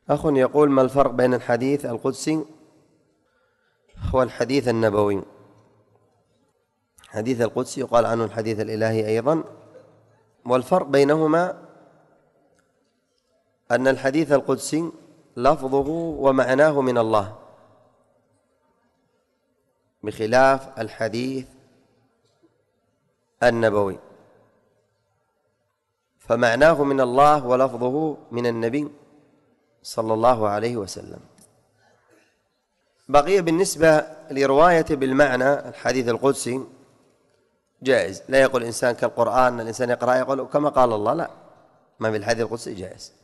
أخ يقول: ما الفرق بين الحديث القدسي والحديث النبوي؟ الحديث القدسي يقال عنه الحديث الإلهي أيضا، والفرق بينهما أن الحديث القدسي لفظه ومعناه من الله، بخلاف الحديث النبوي فمعناه من الله ولفظه من النبي صلى الله عليه وسلم. بقي بالنسبة لرواية بالمعنى الحديث القدسي جائز، لا يقول الإنسان كالقرآن الإنسان يقرأ يقول كما قال الله، لا، ما في الحديث القدسي جائز.